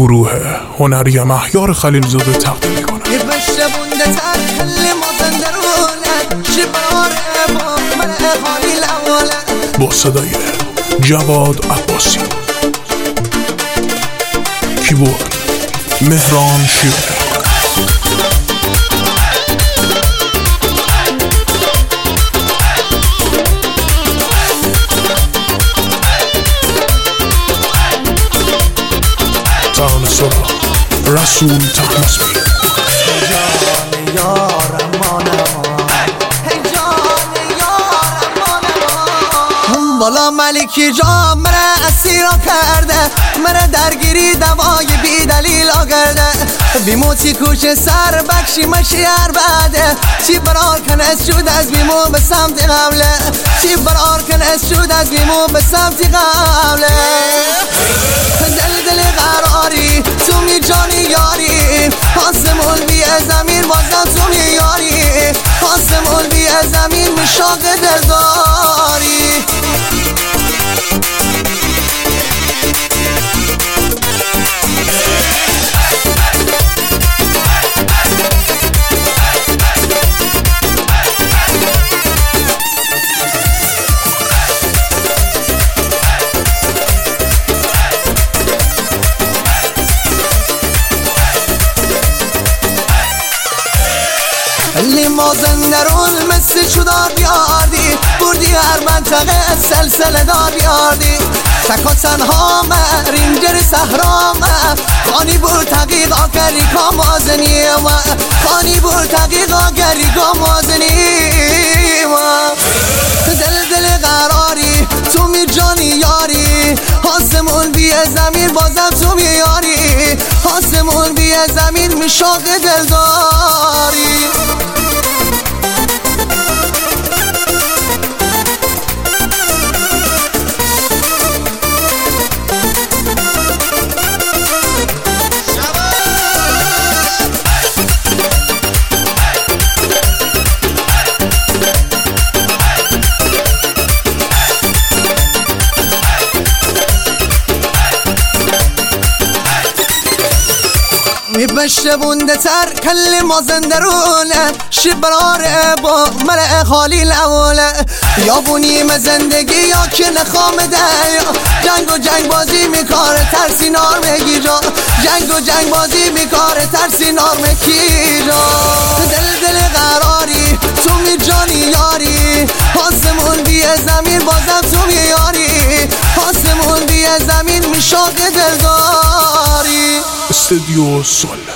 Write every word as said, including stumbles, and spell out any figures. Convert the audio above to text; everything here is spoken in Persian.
گروه هنری مهیار خلیلزاده تقدیم می‌کند. با صدای جواد عباسی، کیبورد مهران شیره، ترانه سرا رسول طهماسبی. والا ملکی جان مرا اسیرا کرده، مرا درگیری دوای بی دلیل آگرده. بیموتی کوش سر بکشی مشی هر بعده، چی برار کن از شود از بیمو به سمت قبله، چی برار کن از شود از بیمو به سمت قبله. دل دل قراری تو می جانی یاری، آسمون بی زمین بازم تو می یاری، آسمون بی زمین مشاق دلداری. لی مازندرون مثل چودار بیاردی، بردی هر منطقه سلسله دار بیاردی. تکا تنها من رینجر صحرا من، خانی بر تقیق آگری کا مازنی من، خانی بر تقیق آگری کا مازنی من. دل دل قراری تو می جانی یاری، آسمون بی زمین بازم تو می یاری، آسمون بی زمین مشاق دلداری. میبشه بونده تر کل مازندرونه، شبراره با مرع خالی لوله. یا بونیم زندگی یا که نخامده، جنگ و جنگ بازی میکاره ترسی نار میگی جا، جنگ و جنگ بازی میکاره ترسی نار میگی جا. دل دل قراری تو می جانی یاری، آسمون بی زمین بازم تو میاری، آسمون بی زمین میشاق دلداری. استودیو سول